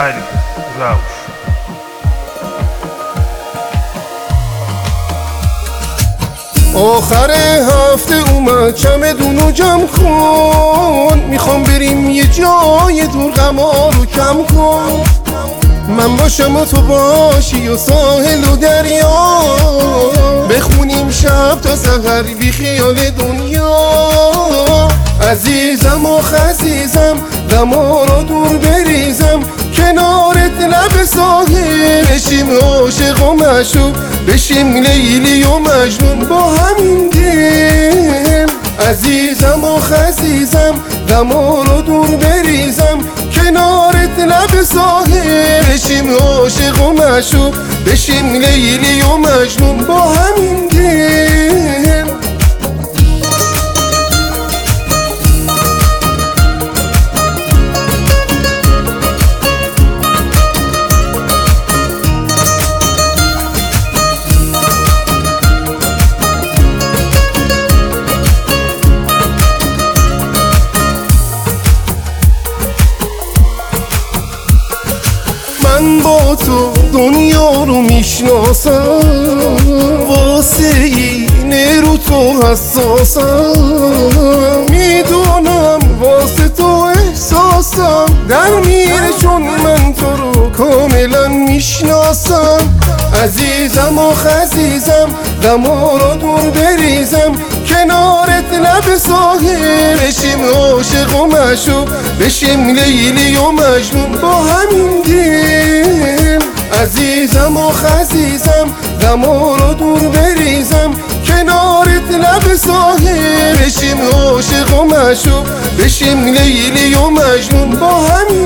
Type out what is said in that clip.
علی روش. آخر هفته اومد چمدونو جمع کن، میخوام بریم یه جای دور، غما رو کم کن. من باشم و تو باشی و ساحل و دریا، بخونیم شب تا سحر بی خیال دنیا. عزیزم و خزیزم غما رو دور بریزم، کنارت لب ساحل بشیم عاشق و معشوق، بشیم لیلی و مجنون با همین دل. عزیزم و خزیزم غما رو دور بریزم، کنارت لب ساحل بشیم عاشق و معشوق، بشیم لیلی و مجنون با همین دل. من با تو دنیا رو میشناسم، واسه اینه رو تو حساسم، میدونم واسه تو احساسم در میره، چون من تو رو کاملا میشناسم. عزیزم و خزیزم غما رو دور بریزم، کنارت لب ساحل بشیم عاشق و معشوق، بشیم لیلی و مجنون با همین دل. عزیزم و خزیزم غما رو دور بریزم، کنارت لب ساحل بشیم عاشق و معشوق، بشیم لیلی و مجنون با همین